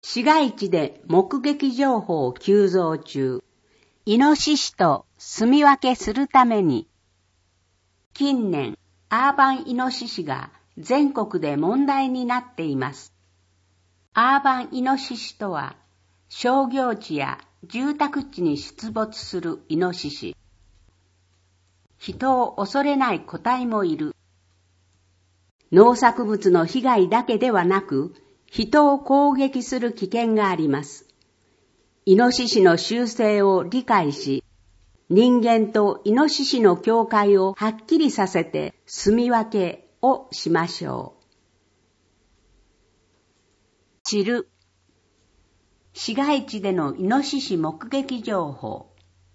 市街地で目撃情報急増中。イノシシと住み分けするために。近年、アーバンイノシシが全国で問題になっています。アーバンイノシシとは、商業地や住宅地に出没するイノシシ。人を恐れない個体もいる。農作物の被害だけではなく、人を攻撃する危険があります。イノシシの習性を理解し、人間とイノシシの境界をはっきりさせて住み分けをしましょう。知る。市街地でのイノシシ目撃情報。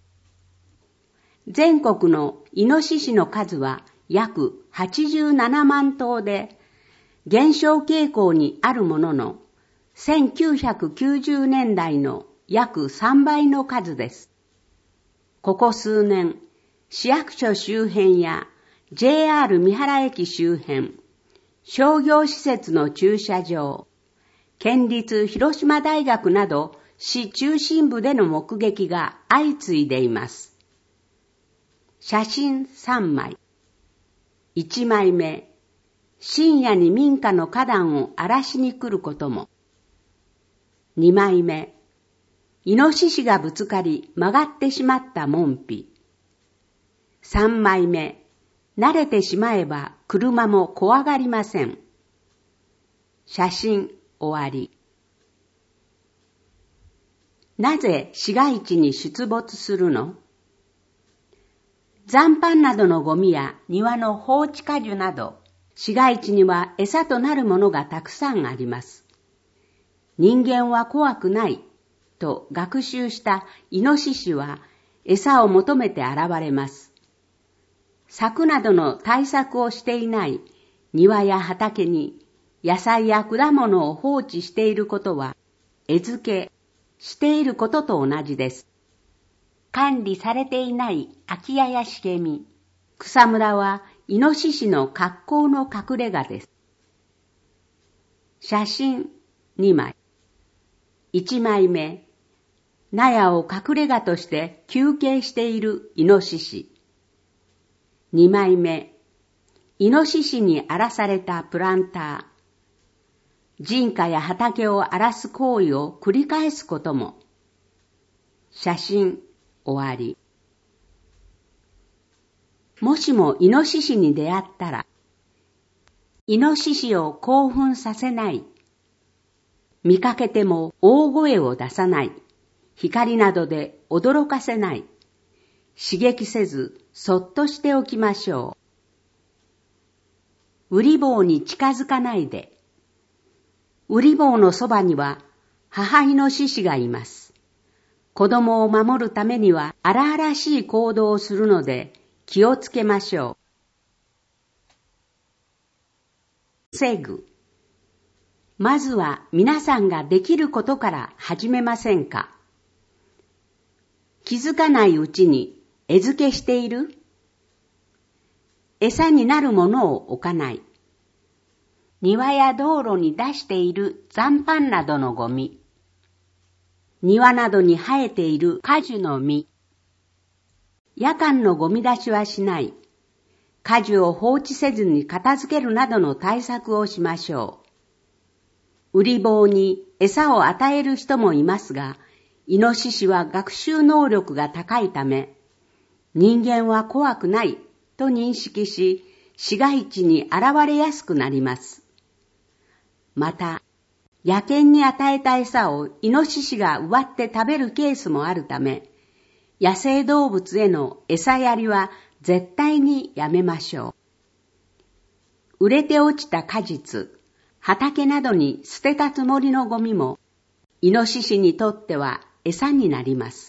全国のイノシシの数は約87万頭で、減少傾向にあるものの、1990年代の約3倍の数です。ここ数年、市役所周辺や JR 三原駅周辺、商業施設の駐車場、県立広島大学など市中心部での目撃が相次いでいます。写真3枚。1枚目、深夜に民家の花壇を荒らしに来ることも。2枚目、イノシシがぶつかり曲がってしまった門扉。3枚目、慣れてしまえば車も怖がりません。写真終わり。なぜ市街地に出没するの？残飯などのゴミや庭の放置果樹など、市街地には餌となるものがたくさんあります。人間は怖くないと学習したイノシシは餌を求めて現れます。柵などの対策をしていない庭や畑に野菜や果物を放置していることは餌付けしていることと同じです。管理されていない空き家や茂み、草むらはイノシシの格好の隠れ家です。写真2枚。1枚目、納屋を隠れ家として休憩しているイノシシ。2枚目、イノシシに荒らされたプランター。人家や畑を荒らす行為を繰り返すことも。写真終わり。もしもイノシシに出会ったら、イノシシを興奮させない。見かけても大声を出さない。光などで驚かせない。刺激せずそっとしておきましょう。ウリ坊に近づかないで。ウリ坊のそばには母イノシシがいます。子供を守るためには荒々しい行動をするので気をつけましょう。防ぐ。まずは皆さんができることから始めませんか？気づかないうちに餌付けしている？餌になるものを置かない。庭や道路に出している残飯などのゴミ。庭などに生えている果樹の実。夜間のゴミ出しはしない。果樹を放置せずに片付けるなどの対策をしましょう。ウリ坊に餌を与える人もいますが、イノシシは学習能力が高いため、人間は怖くないと認識し、市街地に現れやすくなります。また、野犬に与えた餌をイノシシが奪って食べるケースもあるため、野生動物への餌やりは絶対にやめましょう。売れて落ちた果実、畑などに捨てたつもりのゴミも、イノシシにとっては餌になります。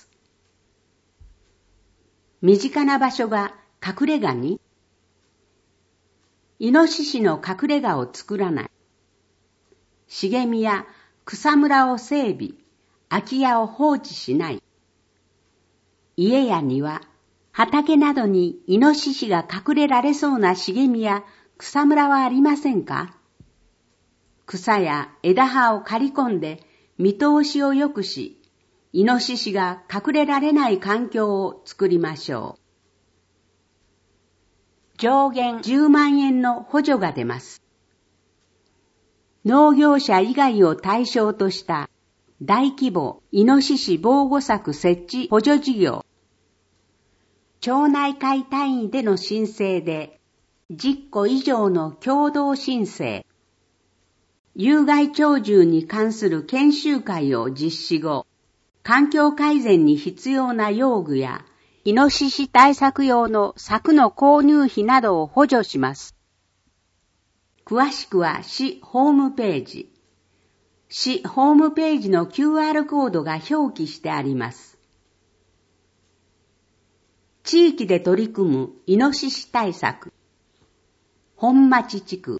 身近な場所が隠れ家に、イノシシの隠れ家を作らない。茂みや草むらを整備、空き家を放置しない。家や庭、畑などにイノシシが隠れられそうな茂みや草むらはありませんか？草や枝葉を刈り込んで見通しを良くし、イノシシが隠れられない環境を作りましょう。上限10万円の補助が出ます。農業者以外を対象とした大規模イノシシ防護柵設置補助事業。町内会単位での申請で10個以上の共同申請。有害鳥獣に関する研修会を実施後、環境改善に必要な用具やイノシシ対策用の柵の購入費などを補助します。詳しくは市ホームページ。市ホームページの QR コードが表記してあります。地域で取り組むイノシシ対策。本町地区。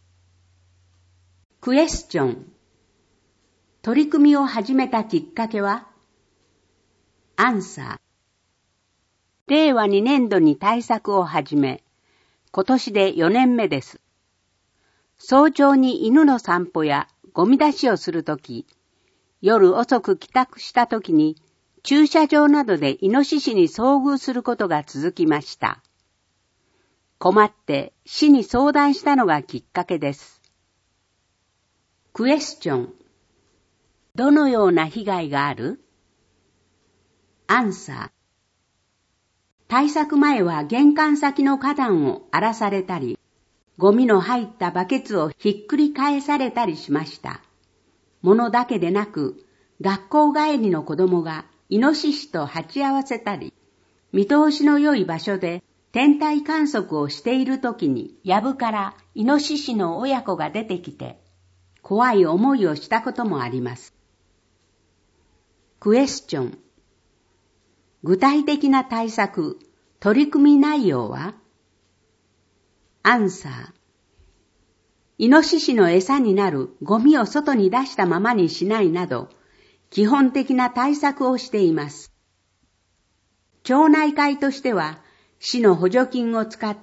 クエスチョン。取り組みを始めたきっかけは？アンサー。令和2年度に対策を始め、今年で4年目です。早朝に犬の散歩やゴミ出しをするとき、夜遅く帰宅したときに駐車場などでイノシシに遭遇することが続きました。困って市に相談したのがきっかけです。クエスチョン。どのような被害がある？アンサー。対策前は玄関先の花壇を荒らされたり、ゴミの入ったバケツをひっくり返されたりしました。ものだけでなく、学校帰りの子供がイノシシと鉢合わせたり、見通しの良い場所で天体観測をしているときに、藪からイノシシの親子が出てきて、怖い思いをしたこともあります。クエスチョン。具体的な対策、取り組み内容は？アンサー。イノシシの餌になるゴミを外に出したままにしないなど、基本的な対策をしています。町内会としては、市の補助金を使って、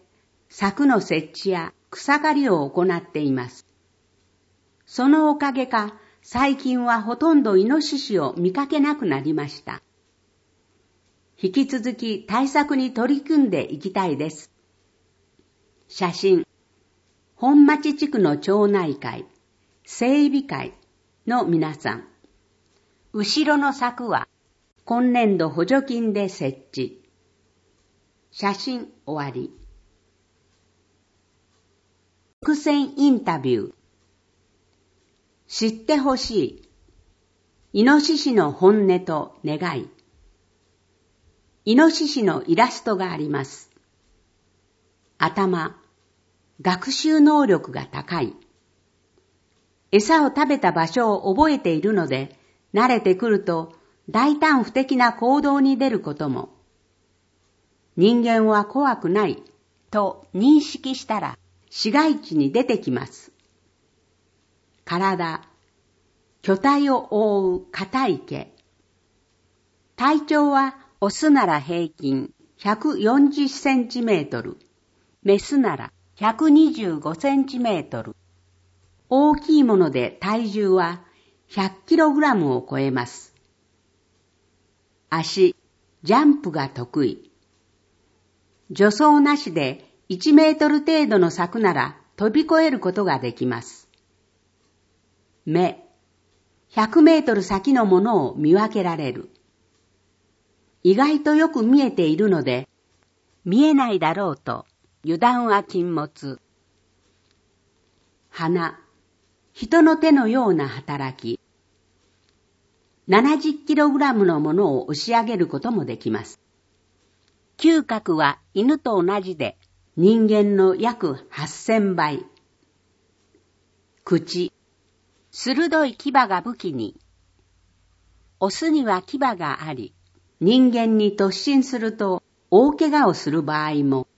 柵の設置や草刈りを行っています。そのおかげか、最近はほとんどイノシシを見かけなくなりました。引き続き対策に取り組んでいきたいです。写真。本町地区の町内会、整備会の皆さん。後ろの柵は今年度補助金で設置。写真終わり。伏線インタビュー。知ってほしい。イノシシの本音と願い。イノシシのイラストがあります。頭、学習能力が高い。餌を食べた場所を覚えているので、慣れてくると大胆不敵な行動に出ることも。人間は怖くないと認識したら市街地に出てきます。体、巨体を覆う硬い毛。体長はオスなら平均140センチメートル、メスなら125センチメートル。大きいもので体重は100キログラムを超えます。足、ジャンプが得意。助走なしで1メートル程度の柵なら飛び越えることができます。目、100メートル先のものを見分けられる。意外とよく見えているので、見えないだろうと油断は禁物。鼻、人の手のような働き。70キログラムのものを押し上げることもできます。嗅覚は犬と同じで、人間の約8000倍。口、鋭い牙が武器に。オスには牙があり、人間に突進すると大怪我をする場合も。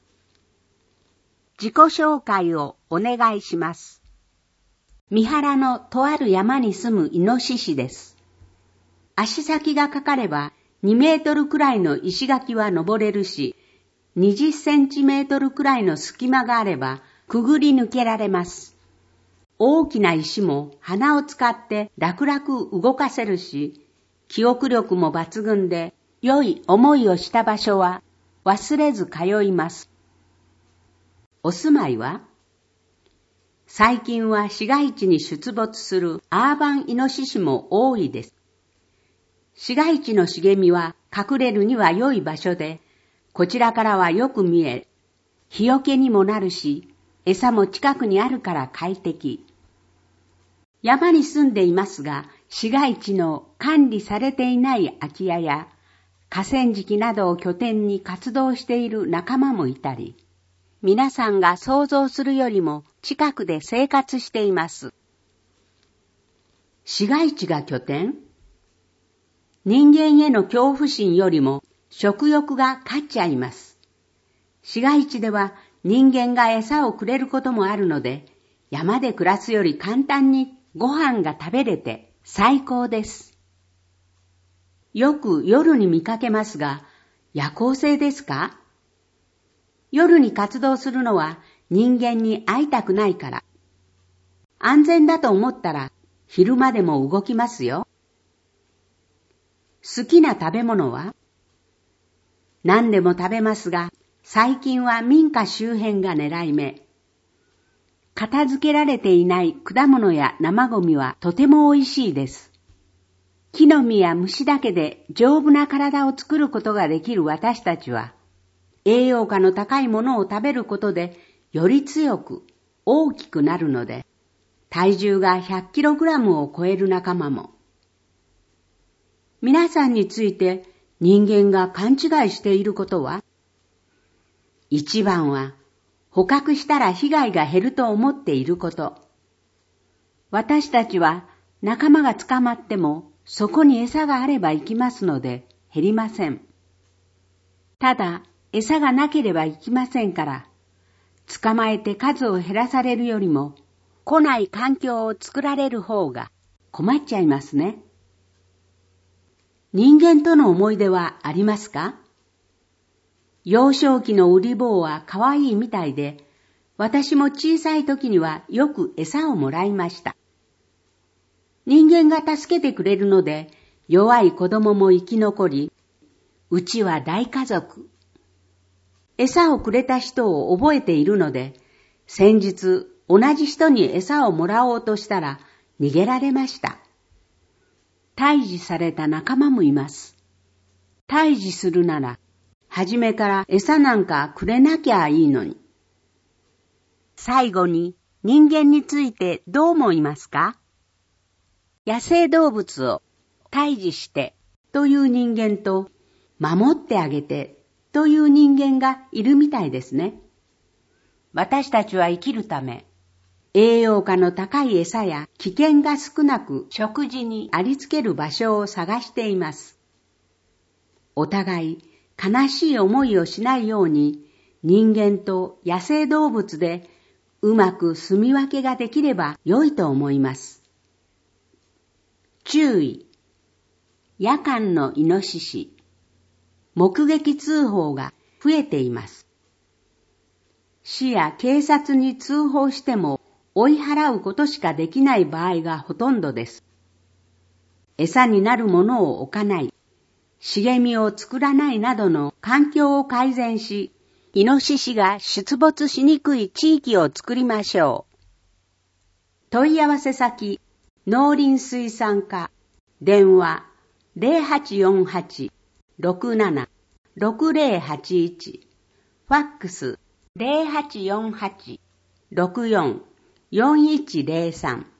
自己紹介をお願いします。三原のとある山に住むイノシシです。足先がかかれば2メートルくらいの石垣は登れるし、20センチメートルくらいの隙間があればくぐり抜けられます。 大きな石も鼻を使って楽々動かせるし、記憶力も抜群で良い思いをした場所は忘れず通います。お住まいは？最近は市街地に出没するアーバンイノシシも多いです。市街地の茂みは隠れるには良い場所で、こちらからはよく見え、日よけにもなるし、餌も近くにあるから快適。山に住んでいますが、市街地の管理されていない空き家や河川敷などを拠点に活動している仲間もいたり、皆さんが想像するよりも近くで生活しています。市街地が拠点？人間への恐怖心よりも食欲が勝っちゃいます。市街地では人間が餌をくれることもあるので、山で暮らすより簡単にご飯が食べれて最高です。よく夜に見かけますが、夜行性ですか？夜に活動するのは人間に会いたくないから。安全だと思ったら昼間でも動きますよ。好きな食べ物は？何でも食べますが、最近は民家周辺が狙い目。片付けられていない果物や生ゴミはとても美味しいです。木の実や虫だけで丈夫な体を作ることができる私たちは、栄養価の高いものを食べることでより強く大きくなるので、体重が 100kg を超える仲間も。皆さんについて人間が勘違いしていることは？一番は捕獲したら被害が減ると思っていること。私たちは仲間が捕まってもそこに餌があれば行きますので減りません。ただ餌がなければ行きませんから、捕まえて数を減らされるよりも来ない環境を作られる方が困っちゃいますね。人間との思い出はありますか？幼少期のウリ坊は可愛いみたいで、私も小さい時にはよく餌をもらいました。人間が助けてくれるので、弱い子供も生き残り、うちは大家族。餌をくれた人を覚えているので、先日同じ人に餌をもらおうとしたら逃げられました。退治された仲間もいます。退治するなら、初めから餌なんかくれなきゃいいのに。最後に人間についてどう思いますか？野生動物を退治してという人間と守ってあげてという人間がいるみたいですね。私たちは生きるため、栄養価の高い餌や危険が少なく食事にありつける場所を探しています。お互い悲しい思いをしないように人間と野生動物でうまく住み分けができれば良いと思います。注意。夜間のイノシシ。目撃通報が増えています。市や警察に通報しても追い払うことしかできない場合がほとんどです。餌になるものを置かない、茂みを作らないなどの環境を改善し、イノシシが出没しにくい地域を作りましょう。問い合わせ先、農林水産課、電話 0848-67-6081、ファックス 0848-64-4103